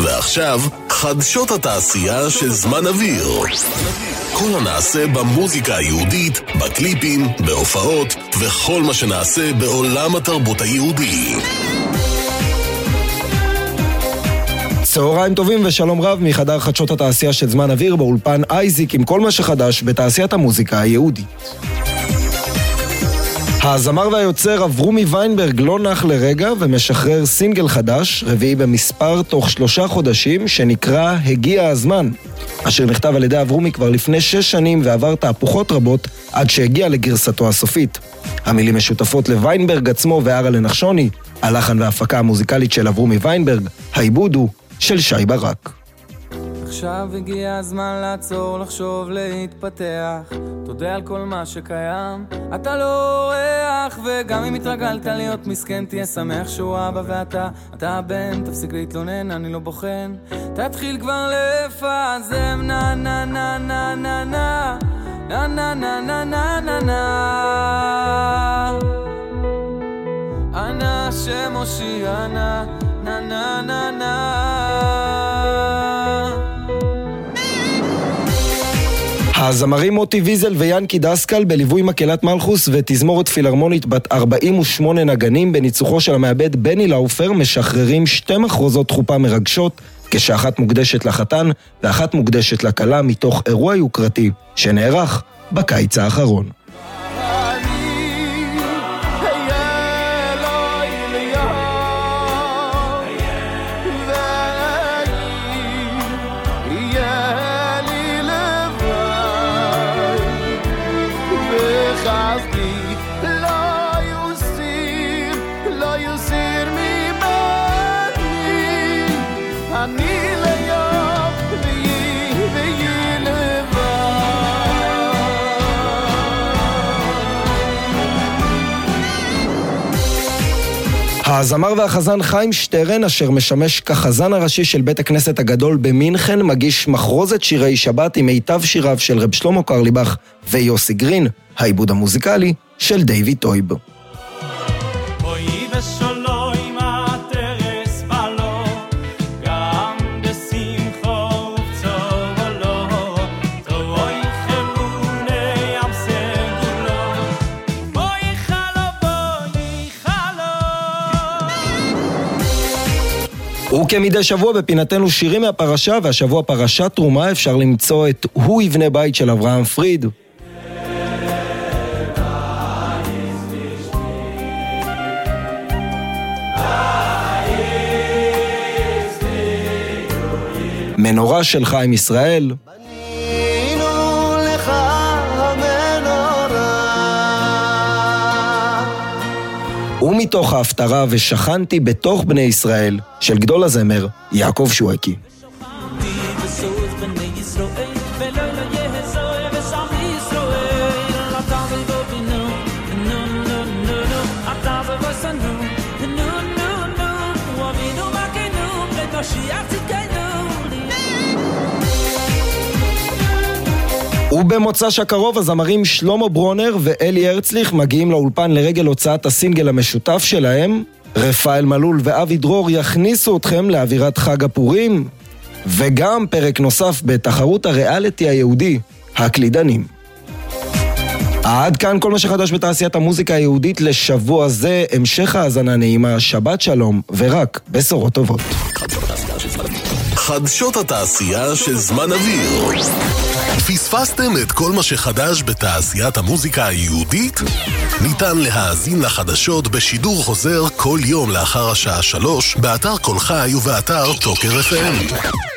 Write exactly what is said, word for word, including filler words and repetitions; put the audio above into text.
ועכשיו, חדשות התעשייה של זמן אוויר. כל הנעשה במוזיקה היהודית, בקליפים, בהופעות, וכל מה שנעשה בעולם התרבות היהודי. צהריים טובים ושלום רב מחדר חדשות התעשייה של זמן אוויר באולפן אייזיק עם כל מה שחדש בתעשיית המוזיקה היהודית. הזמר והיוצר אברומי ויינברג לא נח לרגע ומשחרר סינגל חדש, רביעי במספר תוך שלושה חודשים, שנקרא הגיע הזמן, אשר נכתב על ידי אברומי כבר לפני שש שנים ועבר תהפוכות רבות עד שהגיע לגרסתו הסופית. המילים משותפות לוויינברג עצמו וארלה נחשוני, הלחן וההפקה המוזיקלית של אברומי ויינברג, העיבוד הוא של שי ברק. עכשיו הגיע הזמן לעצור, לחשוב, להתפתח. תודה על כל מה שקיים, אתה לא אורח, וגם אם התרגלת להיות מסכן, תהיה שמח שהוא אבא ואתה אתה הבן, תפסיק להתלונן, אני לא בוחן. תתחיל כבר לפזם, נה נה נה נה נה נה נה נה נה נה נה נה נה אנא שמושיענה נה נה נה נה. הזמרים מוטי ויזל ויאנקי דסקל בליווי מקהלת מלכוס ותזמורת פילהרמונית בת ארבעים ושמונה נגנים בניצוחו של המעבד בני לאופר משחררים שתי מחרוזות תחופה מרגשות, כשאחת מוקדשת לחתן ואחת מוקדשת לכלה, מתוך אירוע יוקרתי שנערך בקיץ האחרון. הזמר והחזן חיים שטרן, אשר משמש כחזן הראשי של בית הכנסת הגדול במינכן, מגיש מחרוזת שירי שבת עם מיטב שיריו של רב שלמה קרליבך ויוסי גרין, העיבוד המוזיקלי של דיוויד טויב. וכמדי שבוע בפינתנו שירים מהפרשה, והשבוע פרשת תרומה, אפשר למצוא את הוא יבנה בית של אברהם פריד. מנורה של חיים ישראל. ומתוך ההפטרה ושכנתי בתוך בני ישראל של גדול הזמר יעקב שואקי. ובמוצ"ש הקרוב הזמרים שלמה ברונר ואלי הרצליך מגיעים לאולפן לרגל הוצאת הסינגל המשותף שלהם. רפאל מלול ואבי דרור יכניסו אתכם לאווירת חג הפורים, וגם פרק נוסף בתחרות הריאליטי היהודי, הקלידנים. עד כאן כל מה שחדש בתעשיית המוזיקה היהודית לשבוע זה. המשך האזנה נעימה, שבת שלום ורק בשורות טובות. חדשות התעשייה של זמן אוויר. פספסתם את כל מה שחדש בתעשיית המוזיקה היהודית? ניתן להאזין לחדשות בשידור חוזר כל יום לאחר השעה שלוש באתר כל חי ובאתר טוקר אף אם.